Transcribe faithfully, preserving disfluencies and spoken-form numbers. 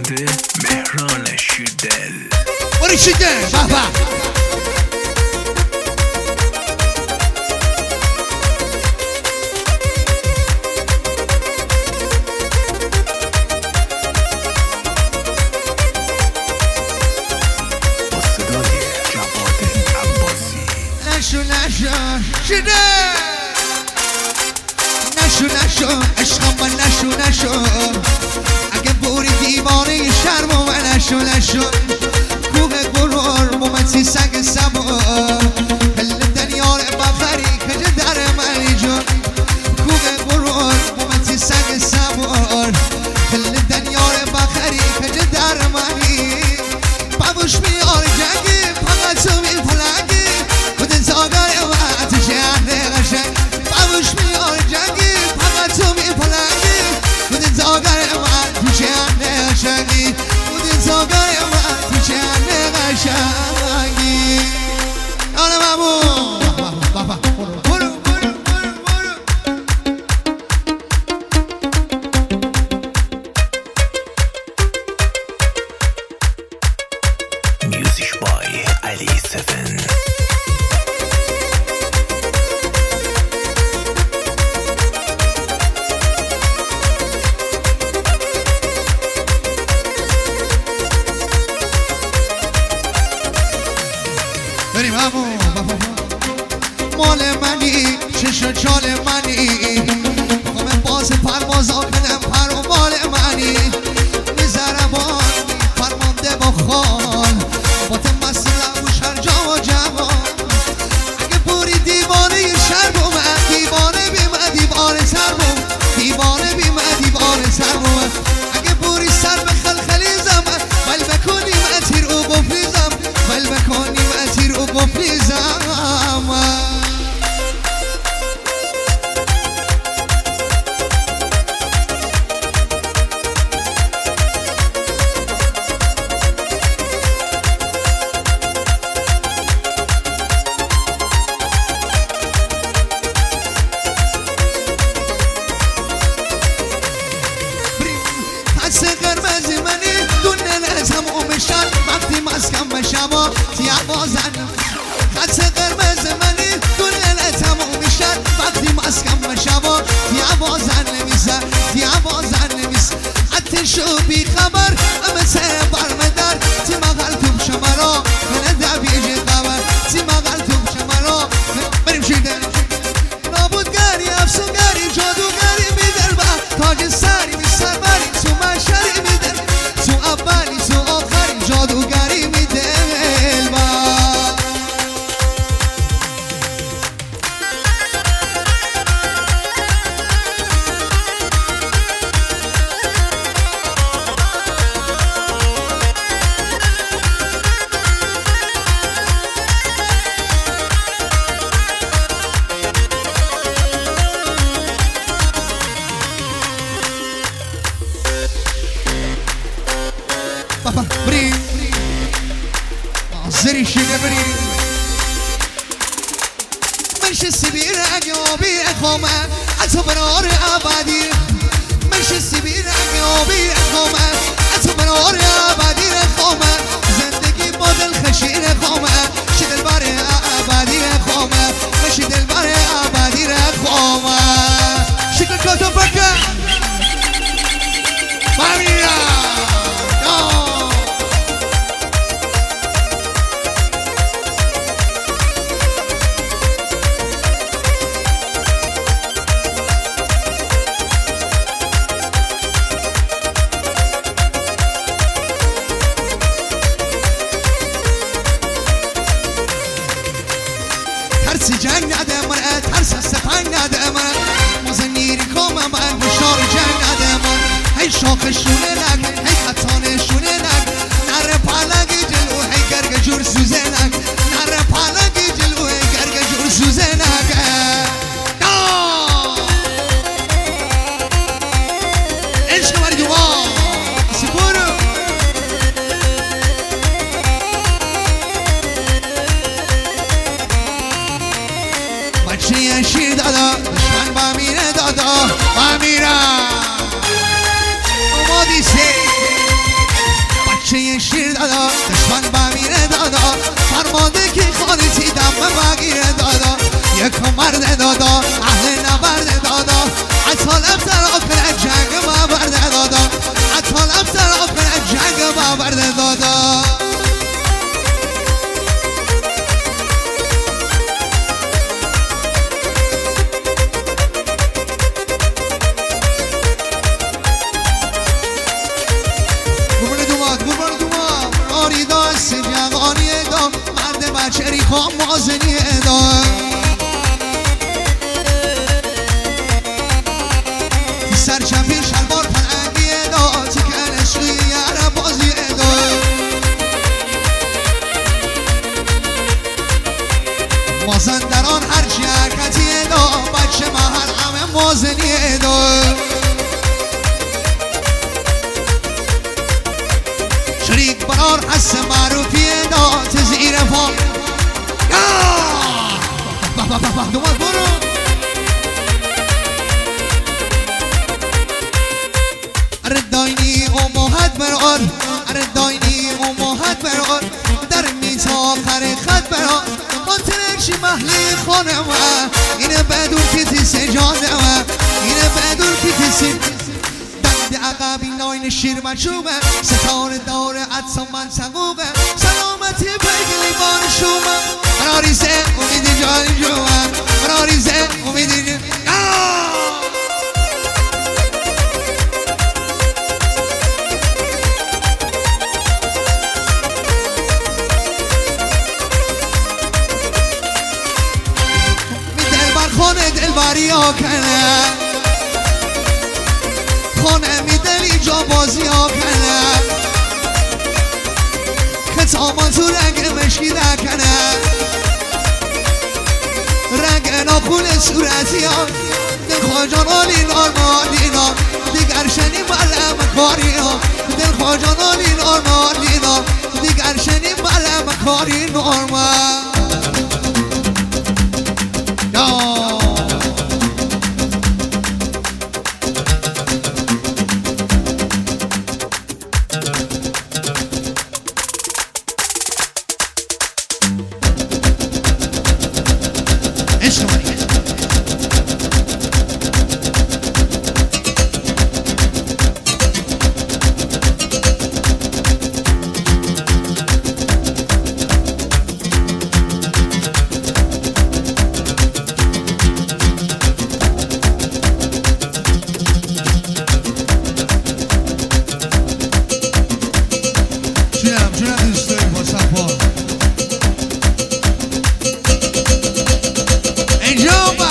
شده مهران شیردل. برو شیردل بابا با صدای جواد عباسی. نشو نشو شیردل نشو نشو عشقم من نشو نشو اگه بوری دیوانه شرم و من نشو نشو کوه گرور مومتی سگ سبار کل دنیار بخری کج در منی جون کوه گرور مومتی سگ سبار کل دنیار بخری کج در منی بابوش میار جنگی فقط تو می پلنگی خود زاگر وقت شهر قشنگ بابوش میار جنگی فقط تو می پلنگی خود زاگر وقت شهر قشنگی خود زاگر وقت شهر قشنگی آره بابو بابا برو برو برو برو Music by Ali Seven. بریم همو مال منی چش و چال منی خواهم باز پرواز آکنم پر و مال منی میزربان فرمانده با خال باتم مسئله و شر جا و جوان اگه پوری دیوانه شر بوم دیوانه بیم دیوانه سر بوم دیوانه بیم دیوانه سر بوم اگه پوری سر به خلخلیزم ول بکنیم اتیر او بفریزم ول بکنیم اتیر او بفریزم خط قرمز منی دونه نزم و مشن وقتی مسکم بشم و تیابازن خط قرمز منی دونه نزم و مشن وقتی مسکم بشم و تیابازن نمیزن تیابازن نمیزن حتی شو بی خبر همه سه برمدر تی مغل توب شمارا من دبیجی خبر تی مغل توب شمارا بریم شیردل نابودگری افسونگری جادوگری میدر با تاج سری می سربری تو مشری میدر تو اولی تو آخری جادوگری میدر با بابا بریم زری شیده بریم منش سبیر اگیابی خوامه اتو برار عبادی منش سبیر اگیابی خوامه اتو برار عبادی خوامه زندگی با دل خشین خوامه شی دل بار عبادی خوامه مشی دل بار عبادی خوامه شکل کاتو بکن مامیرا ترس جنگ نده من ترس سپنگ نده من مزنیری کامم من بشار جنگ نده من هی شاخشونه نگ هی خطانشونه نگ نره پالگی جلو هی گرگ جور سوزه نگ نره پالگی جلو هی گرگ جور سوزه نگ عشق مردوان سپورو بچه شیر دادا دشمن با میره دادا با میره اومدی سی بکن مرد دادا اهل نبرد دادا اطالب سرا کنه جنگ ما برد دادا اطالب سرا کنه جنگ ما برد دادا شریخا مازنی ادام سرچپی شلوار پرنگی ادام تکن عشقی یار بازی ادام مازندران هرچی حرکتی ادام بچه محل همه مازنی ادام شریک برار حس معروفی ادام تزیر فا بابا بابا دومال برو اره داینی و مهد برار اره داینی و مهد برار در میتا آخر خط برار ما ترکشی محلی خانه و اینه بدون کتی سجاده و اینه بدون کتی سی دند عقبی ناین شیر مچوبه ستاره داره عدسا من سقوبه سلامتی پیگلی بان شومه مناریزه امیدی جانی جوان مناریزه امیدی جانی می دلبر خانه دلبری ها کنه خانه می دلی جا بازی ها کنه کتامان تو رنگ مشکی نکنه رنگ ناخون صورتی ها دل خواجان آلین آرمالین ها دیگر شنی بلم کاری ها دل خواجان آلین آرمالین ها دیگر شنی بلم کاری نورمال Angel